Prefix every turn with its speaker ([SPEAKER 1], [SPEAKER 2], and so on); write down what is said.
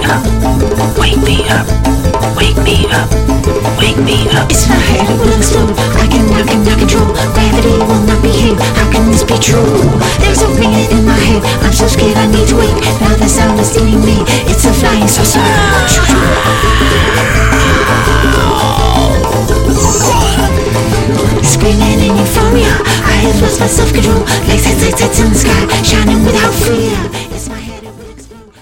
[SPEAKER 1] up, wake me up, wake me up, wake me up.
[SPEAKER 2] It's my head, it will explode. I cannot control. Gravity will not behave. How can this be true? There's a ringing in my head. I'm so scared I need to wake. Now the sound is eating me. It's a flying saucer. Screaming in euphoria, I have lost my self-control. Like lights in the sky, shining without fear.